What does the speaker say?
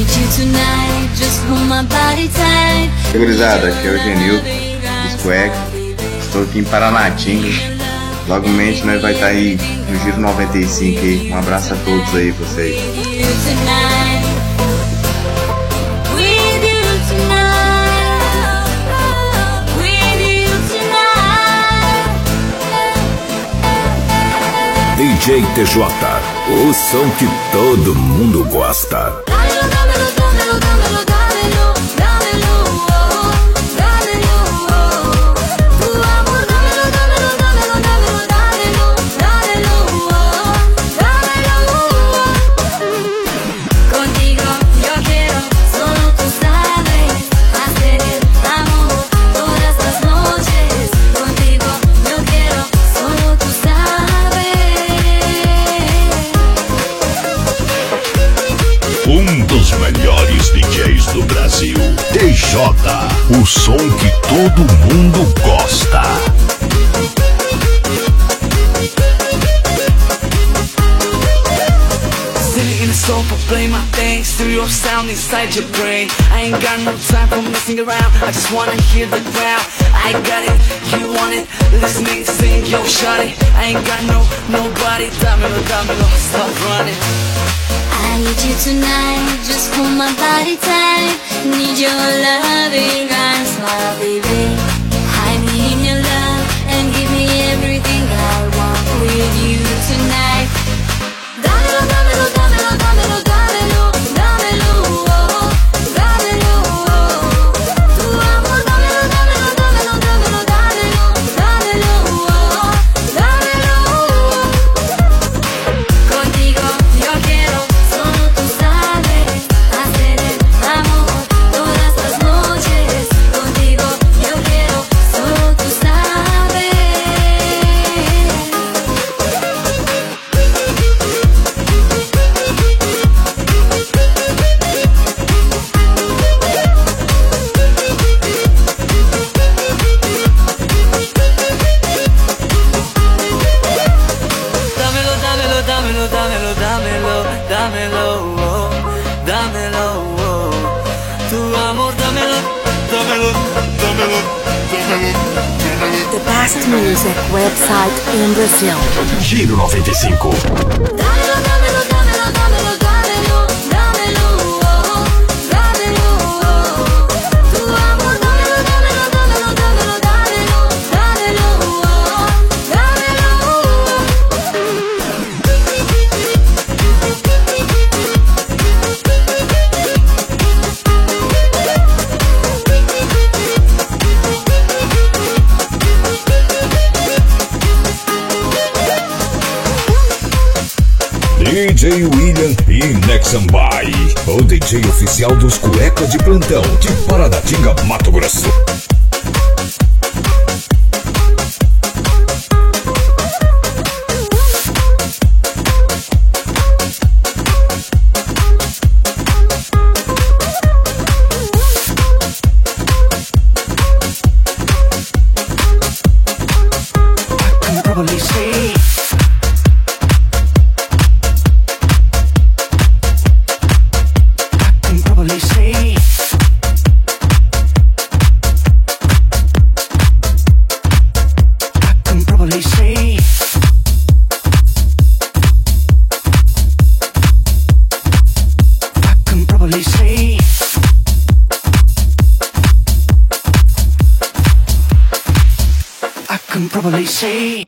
Gurizada, aqui é o Genildo, dos Cueca. Estou aqui em Paranatinga. Logo mente nós vai estar aí no Giro 95 aí. Um abraço a todos aí, vocês. DJ TJ, o som que todo mundo gosta. Um dos melhores DJs do Brasil, TJ, o som que todo mundo gosta. Sitting in the sofa, play my thing, stereo sound inside your brain. I ain't got no time for messing around, I just wanna hear the ground. I got it, you want it, listening, sing, yo, shut it. I ain't got nobody, dámelo, dámelo, stop running. I need you tonight, just hold my body tight. Need your loving arms, my baby. Hide me in your love and give me everything I want with you tonight. Dámelo, dámelo, dámelo, dámelo, dámelo, dámelo, oh, dámelo, oh. Tu amor, dámelo, dámelo, dámelo, dámelo, dámelo, dámelo, oh, dámelo, oh. Contigo yo quiero. Dámelo, dámelo, dámelo, dámelo, oh, dámelo, oh. Tu amor, dámelo, dámelo, dámelo, dámelo. The best music website in Brazil. Giro 95. Dámelo, dámelo, dámelo, dámelo, dámelo, dámelo, oh, dámelo, oh. Tu amor, dámelo, dámelo, dámelo, dámelo, dámelo, dámelo, oh, dámelo, oh. DJ William e Nexambai, o DJ oficial dos Cueca de Plantão de Paranatinga, Mato Grosso. Probably say I can probably say